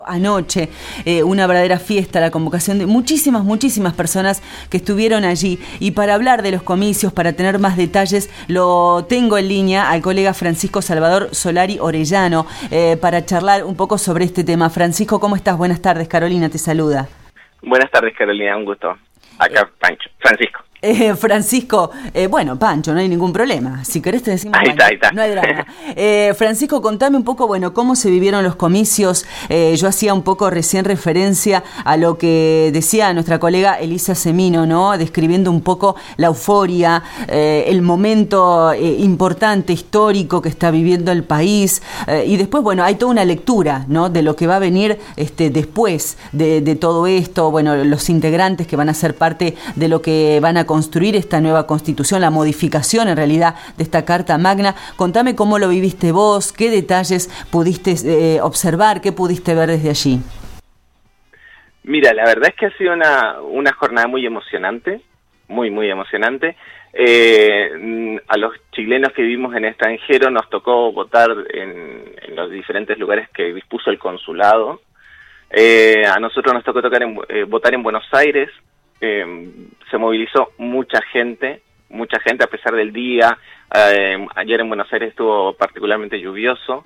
Anoche, una verdadera fiesta, la convocación de muchísimas personas que estuvieron allí. Y para hablar de los comicios, para tener más detalles, lo tengo en línea al colega Francisco Salvador Solari Orellano para charlar un poco sobre este tema. Francisco, ¿cómo estás? Buenas tardes, Carolina te saluda. Buenas tardes, Carolina, un gusto. Acá, Pancho. Francisco. Francisco, bueno, Pancho, no hay ningún problema. Si querés te decimos ahí está. No hay drama. Francisco, contame un poco, bueno, cómo se vivieron los comicios. Yo hacía un poco recién referencia a lo que decía nuestra colega Elisa Semino, ¿no? Describiendo un poco la euforia, el momento importante, histórico que está viviendo el país. Y después, bueno, hay toda una lectura, ¿no? De lo que va a venir después de todo esto. Bueno, los integrantes que van a ser parte de lo que van a construir esta nueva constitución, la modificación en realidad de esta Carta Magna. Contame cómo lo viviste vos, qué detalles pudiste observar, qué pudiste ver desde allí. Mira, la verdad es que ha sido una jornada muy emocionante, muy emocionante. A los chilenos que vivimos en el extranjero nos tocó votar en los diferentes lugares que dispuso el consulado. A nosotros nos tocó votar en Buenos Aires. Se movilizó mucha gente a pesar del día. Ayer en Buenos Aires estuvo particularmente lluvioso.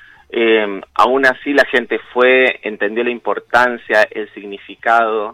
Aún así la gente fue, entendió la importancia, el significado.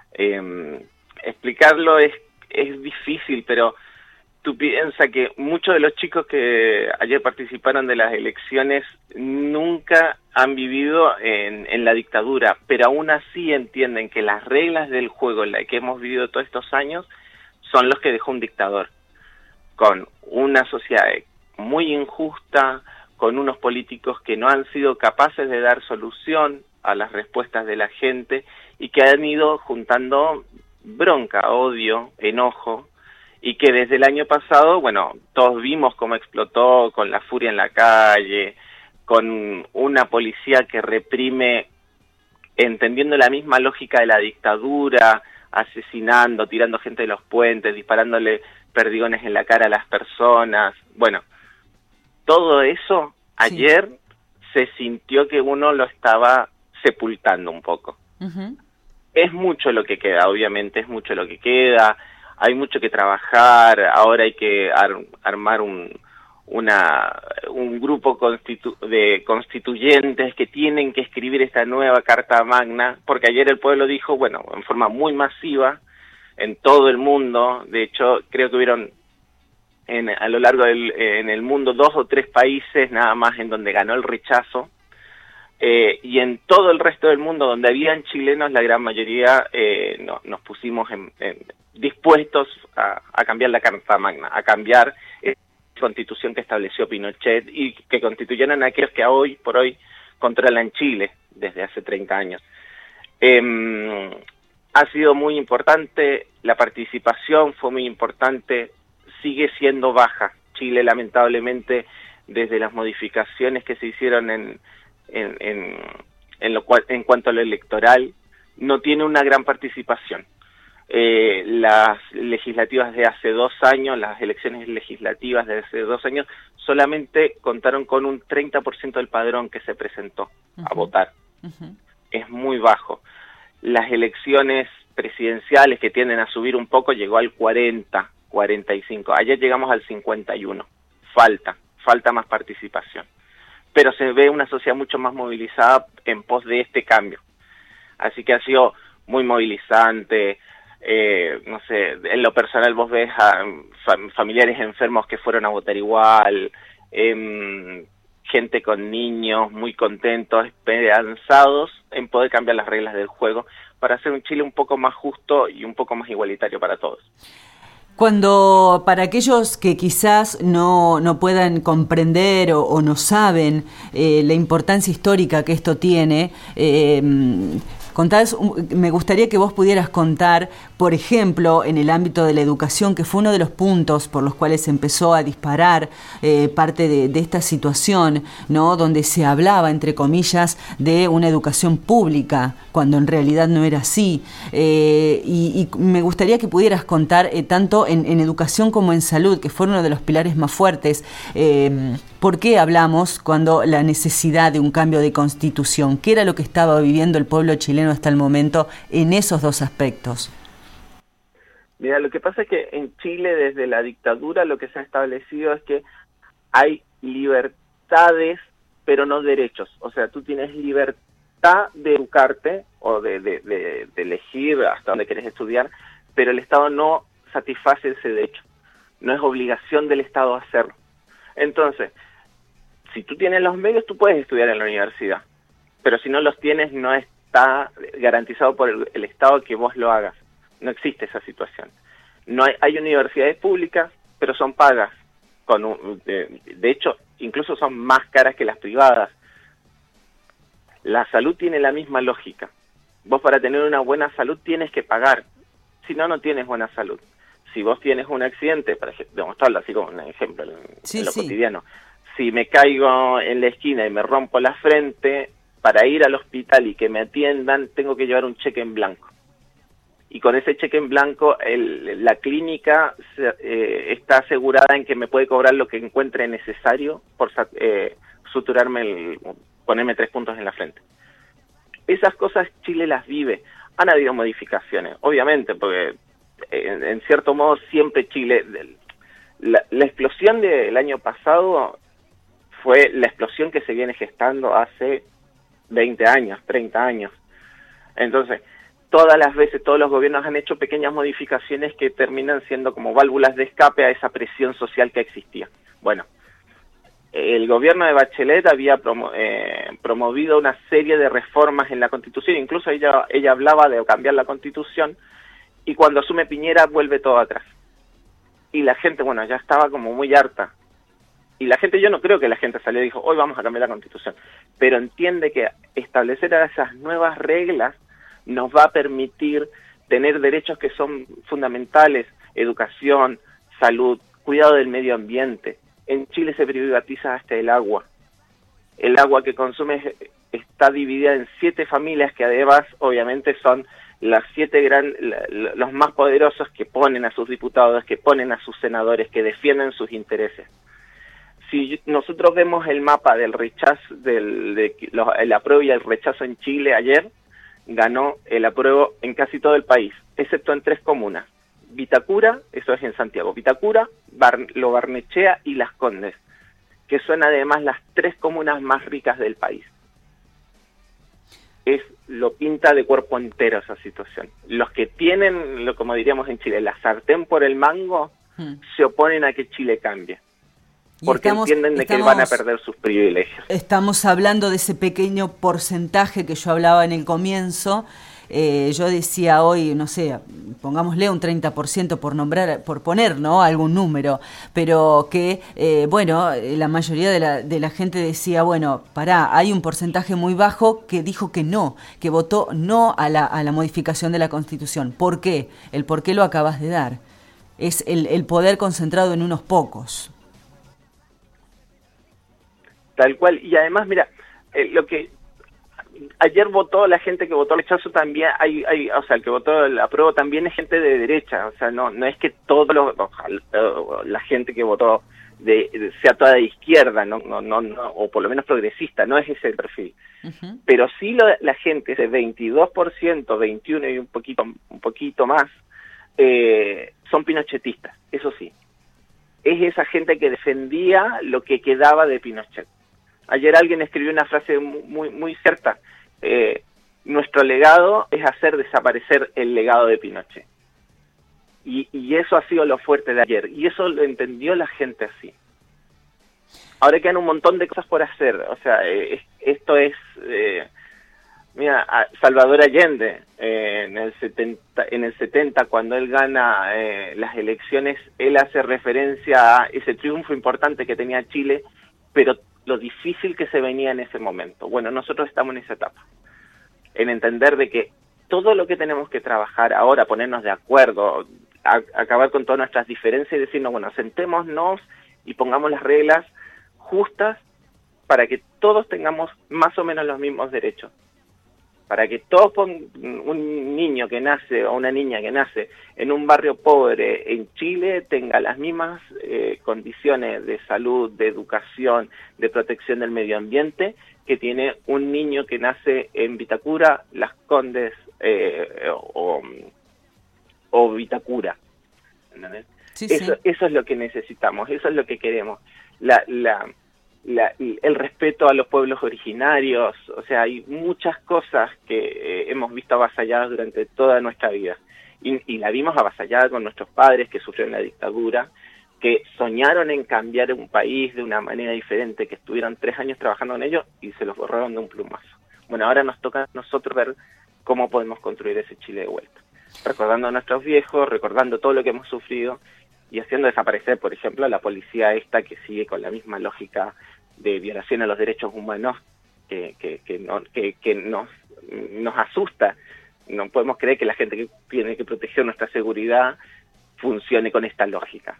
Explicarlo es difícil, pero tú piensas que muchos de los chicos que ayer participaron de las elecciones nunca han vivido en la dictadura, pero aún así entienden que las reglas del juego en las que hemos vivido todos estos años son los que dejó un dictador, con una sociedad muy injusta, con unos políticos que no han sido capaces de dar solución a las respuestas de la gente y que han ido juntando bronca, odio, enojo, y que desde el año pasado, bueno, todos vimos cómo explotó con la furia en la calle, con una policía que reprime, entendiendo la misma lógica de la dictadura, asesinando, tirando gente de los puentes, disparándole perdigones en la cara a las personas. Bueno, todo eso ayer se sintió que uno lo estaba sepultando un poco. Uh-huh. Es mucho lo que queda, obviamente, es mucho lo que queda. Hay mucho que trabajar, ahora hay que armar un grupo de constituyentes que tienen que escribir esta nueva Carta Magna, porque ayer el pueblo dijo, bueno, en forma muy masiva, en todo el mundo. De hecho, creo que hubieron a lo largo en el mundo 2 o 3 países nada más en donde ganó el rechazo, y en todo el resto del mundo donde habían chilenos, la gran mayoría nos pusimos dispuestos a cambiar la Carta Magna, a cambiar la constitución que estableció Pinochet y que constituyeron a aquellos que hoy por hoy controlan Chile desde hace 30 años. Ha sido muy importante, la participación fue muy importante, sigue siendo baja. Chile, lamentablemente, desde las modificaciones que se hicieron en cuanto a lo electoral, no tiene una gran participación. Las legislativas de hace 2 años, las elecciones legislativas de hace 2 años, solamente contaron con un 30% del padrón que se presentó a votar. Uh-huh. Es muy bajo. Las elecciones presidenciales, que tienden a subir un poco, llegó al 40, 45. Ayer llegamos al 51. Falta más participación. Pero se ve una sociedad mucho más movilizada en pos de este cambio. Así que ha sido muy movilizante. No sé, en lo personal vos ves a familiares enfermos que fueron a votar igual, gente con niños muy contentos, esperanzados en poder cambiar las reglas del juego para hacer un Chile un poco más justo y un poco más igualitario para todos. Cuando, para aquellos que quizás no puedan comprender o no saben la importancia histórica que esto tiene, me gustaría que vos pudieras contar, por ejemplo, en el ámbito de la educación, que fue uno de los puntos por los cuales se empezó a disparar parte de esta situación, ¿no? Donde se hablaba, entre comillas, de una educación pública, cuando en realidad no era así. Y me gustaría que pudieras contar tanto en educación como en salud, que fue uno de los pilares más fuertes, ¿Por qué hablamos cuando la necesidad de un cambio de constitución? ¿Qué era lo que estaba viviendo el pueblo chileno hasta el momento en esos dos aspectos? Mira, lo que pasa es que en Chile, desde la dictadura, lo que se ha establecido es que hay libertades, pero no derechos. O sea, tú tienes libertad de educarte o de elegir hasta dónde quieres estudiar, pero el Estado no satisface ese derecho. No es obligación del Estado hacerlo. Entonces, si tú tienes los medios, tú puedes estudiar en la universidad, pero si no los tienes, no está garantizado por el Estado que vos lo hagas. No existe esa situación. No hay universidades públicas, pero son pagas. De hecho, incluso son más caras que las privadas. La salud tiene la misma lógica. Vos para tener una buena salud tienes que pagar. Si no, no tienes buena salud. Si vos tienes un accidente, para demostrarlo así como un ejemplo en lo cotidiano, si me caigo en la esquina y me rompo la frente, para ir al hospital y que me atiendan, tengo que llevar un cheque en blanco. Y con ese cheque en blanco, la clínica está asegurada en que me puede cobrar lo que encuentre necesario por suturarme, ponerme 3 puntos en la frente. Esas cosas Chile las vive. Han habido modificaciones, obviamente, porque en cierto modo siempre Chile... La explosión del año pasado fue la explosión que se viene gestando hace 20 años, 30 años. Entonces, todas las veces, todos los gobiernos han hecho pequeñas modificaciones que terminan siendo como válvulas de escape a esa presión social que existía. Bueno, el gobierno de Bachelet había promovido una serie de reformas en la Constitución, incluso ella hablaba de cambiar la Constitución, y cuando asume Piñera vuelve todo atrás. Y la gente, bueno, ya estaba como muy harta. Y la gente, yo no creo que la gente salió y dijo, hoy vamos a cambiar la Constitución, pero entiende que establecer esas nuevas reglas nos va a permitir tener derechos que son fundamentales: educación, salud, cuidado del medio ambiente. En Chile se privatiza hasta el agua. El agua que consumes está dividida en 7 familias que además obviamente son las 7 los más poderosos, que ponen a sus diputados, que ponen a sus senadores, que defienden sus intereses. Si nosotros vemos el mapa del rechazo, el apruebo y el rechazo en Chile ayer, ganó el apruebo en casi todo el país, excepto en 3 comunas. Vitacura, eso es en Santiago, Vitacura, Lo Barnechea y Las Condes, que son además las 3 comunas más ricas del país. Lo pinta de cuerpo entero esa situación. Los que tienen, como diríamos en Chile, la sartén por el mango, se oponen a que Chile cambie. Porque entienden de que van a perder sus privilegios. Estamos hablando de ese pequeño porcentaje que yo hablaba en el comienzo. Yo decía hoy, no sé, pongámosle un 30% por poner, ¿no?, algún número, pero que, la mayoría de la gente decía, bueno, hay un porcentaje muy bajo que dijo que no, que votó no a la modificación de la Constitución. ¿Por qué? El por qué lo acabas de dar. Es el poder concentrado en unos pocos. Tal cual, y además, mira, lo que ayer votó la gente que votó rechazo también, o sea, el que votó el apruebo también es gente de derecha, o sea, no es que la gente que votó sea toda de izquierda, no, o por lo menos progresista, no es ese el perfil. Uh-huh. Pero sí la gente, ese 22%, 21 y un poquito más, son pinochetistas, eso sí. Es esa gente que defendía lo que quedaba de Pinochet. Ayer alguien escribió una frase muy, muy cierta. Nuestro legado es hacer desaparecer el legado de Pinochet. Y eso ha sido lo fuerte de ayer. Y eso lo entendió la gente así. Ahora quedan un montón de cosas por hacer. O sea, esto es... mira, Salvador Allende, en el 70, cuando él gana las elecciones, él hace referencia a ese triunfo importante que tenía Chile, pero lo difícil que se venía en ese momento. Bueno, nosotros estamos en esa etapa, en entender de que todo lo que tenemos que trabajar ahora, ponernos de acuerdo, acabar con todas nuestras diferencias y decirnos, bueno, sentémonos y pongamos las reglas justas para que todos tengamos más o menos los mismos derechos, para que un niño que nace o una niña que nace en un barrio pobre en Chile tenga las mismas condiciones de salud, de educación, de protección del medio ambiente que tiene un niño que nace en Vitacura, Las Condes o Vitacura. ¿Entendés? Sí, eso es lo que necesitamos, eso es lo que queremos. El respeto a los pueblos originarios, o sea, hay muchas cosas que hemos visto avasalladas durante toda nuestra vida. Y la vimos avasallada con nuestros padres que sufrieron la dictadura, que soñaron en cambiar un país de una manera diferente, que estuvieron 3 años trabajando en ello y se los borraron de un plumazo. Bueno, ahora nos toca a nosotros ver cómo podemos construir ese Chile de vuelta. Recordando a nuestros viejos, recordando todo lo que hemos sufrido y haciendo desaparecer, por ejemplo, a la policía esta que sigue con la misma lógica de violación a los derechos humanos que nos asusta. No podemos creer que la gente que tiene que proteger nuestra seguridad funcione con esta lógica.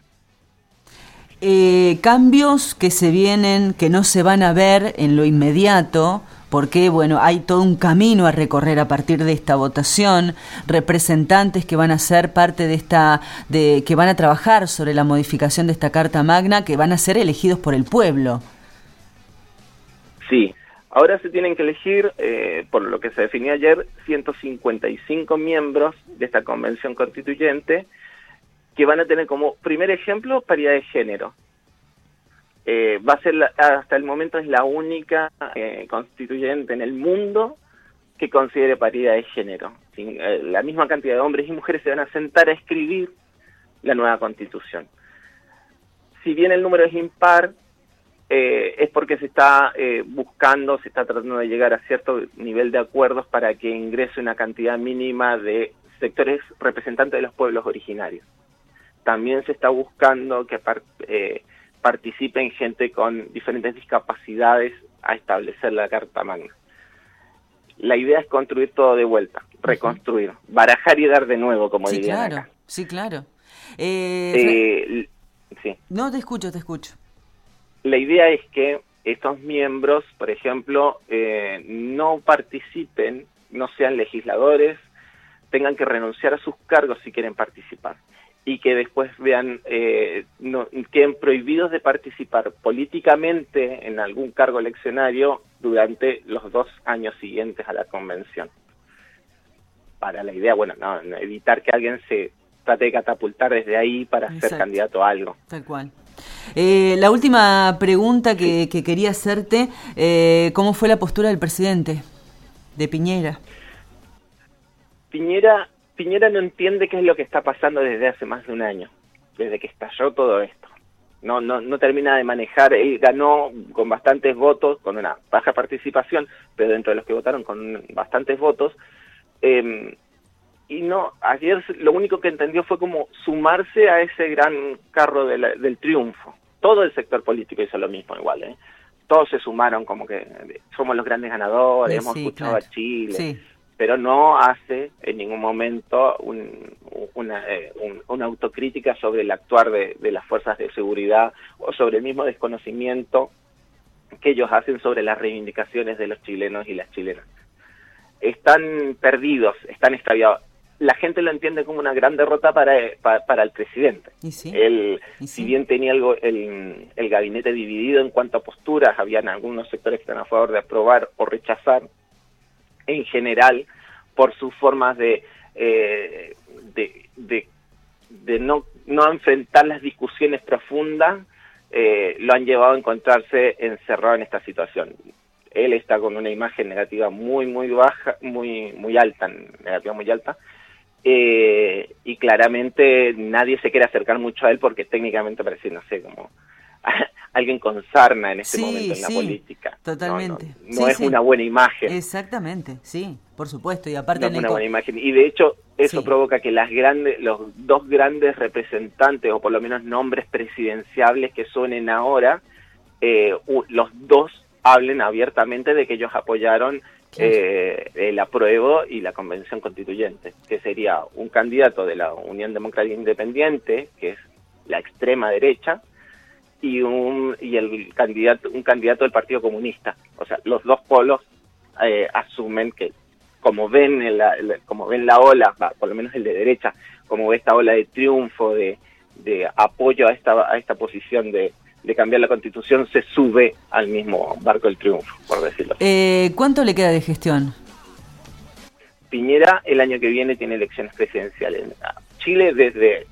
Cambios que se vienen, que no se van a ver en lo inmediato, porque bueno, hay todo un camino a recorrer a partir de esta votación, representantes que van a ser parte que van a trabajar sobre la modificación de esta Carta Magna, que van a ser elegidos por el pueblo. Sí, ahora se tienen que elegir, por lo que se definió ayer, 155 miembros de esta Convención Constituyente, que van a tener como primer ejemplo paridad de género. Va a ser, hasta el momento es la única constituyente en el mundo que considere paridad de género. La misma cantidad de hombres y mujeres se van a sentar a escribir la nueva Constitución. Si bien el número es impar, es porque se está se está tratando de llegar a cierto nivel de acuerdos para que ingrese una cantidad mínima de sectores representantes de los pueblos originarios. También se está buscando que participen gente con diferentes discapacidades a establecer la Carta Magna. La idea es construir todo de vuelta, reconstruir, barajar y dar de nuevo, como dirían acá. Sí, claro. Sí. No, te escucho. La idea es que estos miembros, por ejemplo, no participen, no sean legisladores, tengan que renunciar a sus cargos si quieren participar, y que después queden prohibidos de participar políticamente en algún cargo eleccionario durante los 2 años siguientes a la convención. Para la idea, evitar que alguien se trate de catapultar desde ahí para ser candidato a algo. Tal cual. La última pregunta que quería hacerte, ¿cómo fue la postura del presidente, de Piñera? Piñera no entiende qué es lo que está pasando desde hace más de un año, desde que estalló todo esto. No termina de manejar. Él ganó con bastantes votos, con una baja participación, pero dentro de los que votaron con bastantes votos. Ayer lo único que entendió fue como sumarse a ese gran carro del triunfo. Todo el sector político hizo lo mismo igual, Todos se sumaron como que somos los grandes ganadores, hemos escuchado a Chile. Sí. Pero no hace en ningún momento una autocrítica sobre el actuar de las fuerzas de seguridad o sobre el mismo desconocimiento que ellos hacen sobre las reivindicaciones de los chilenos y las chilenas. Están perdidos, están extraviados. La gente lo entiende como una gran derrota para el presidente. Si bien tenía el gabinete dividido en cuanto a posturas, habían algunos sectores que están a favor de aprobar o rechazar. En general, por sus formas de no enfrentar las discusiones profundas, lo han llevado a encontrarse encerrado en esta situación. Él está con una imagen negativa muy baja, muy alta, y claramente nadie se quiere acercar mucho a él porque técnicamente parece, como alguien con sarna en este momento en la política. Totalmente. No es una buena imagen. Exactamente, sí, por supuesto. Y aparte no es una buena imagen. Y de hecho, eso provoca que los 2 grandes representantes, o por lo menos nombres presidenciables que suenen ahora, los 2 hablen abiertamente de que ellos apoyaron el apruebo y la Convención Constituyente, que sería un candidato de la Unión Democrática Independiente, que es la extrema derecha, y un candidato del Partido Comunista. O sea, los 2 polos asumen que como ven la ola, por lo menos el de derecha, como ve esta ola de triunfo, de apoyo a esta posición de cambiar la Constitución, se sube al mismo barco del triunfo, por decirlo así. ¿Cuánto le queda de gestión? Piñera el año que viene tiene elecciones presidenciales. Chile desde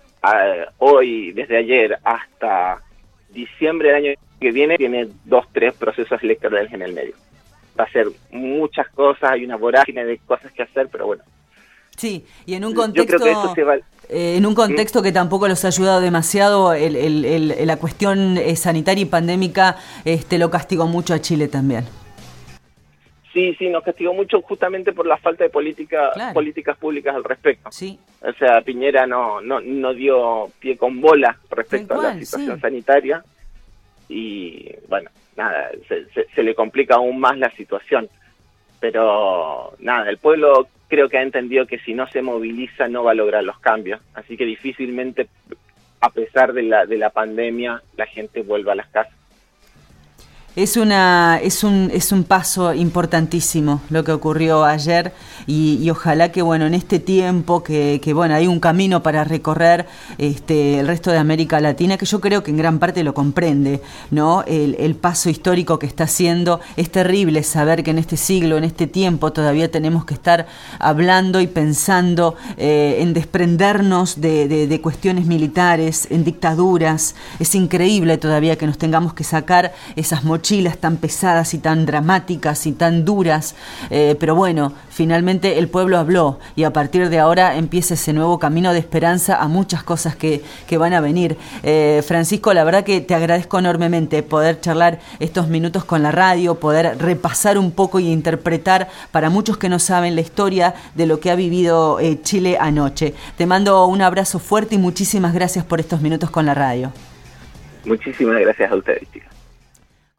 ayer hasta diciembre del año que viene tiene 2-3 procesos electorales en el medio. Va a ser muchas cosas, hay una vorágine de cosas que hacer, pero bueno. Sí, y en un contexto, yo creo que eso se va... en un contexto que tampoco los ha ayudado demasiado, la cuestión sanitaria y pandémica lo castigó mucho a Chile también. Sí, nos castigó mucho justamente por la falta de políticas públicas al respecto. Sí. O sea, Piñera no dio pie con bola respecto a la situación sanitaria y bueno, nada, se le complica aún más la situación. Pero nada, el pueblo creo que ha entendido que si no se moviliza no va a lograr los cambios, así que difícilmente, a pesar de la pandemia, la gente vuelva a las casas. Es un paso importantísimo lo que ocurrió ayer y ojalá que bueno en este tiempo que bueno hay un camino para recorrer el resto de América Latina, que yo creo que en gran parte lo comprende, ¿no? El paso histórico que está haciendo. Es terrible saber que en este siglo, en este tiempo todavía tenemos que estar hablando y pensando en desprendernos de cuestiones militares, en dictaduras. Es increíble todavía que nos tengamos que sacar esas mochilas tan pesadas y tan dramáticas y tan duras, pero bueno, finalmente el pueblo habló y a partir de ahora empieza ese nuevo camino de esperanza a muchas cosas que van a venir. Francisco, la verdad que te agradezco enormemente poder charlar estos minutos con la radio, poder repasar un poco y interpretar para muchos que no saben la historia de lo que ha vivido Chile anoche. Te mando un abrazo fuerte y muchísimas gracias por estos minutos con la radio. Muchísimas gracias a ustedes, chicas.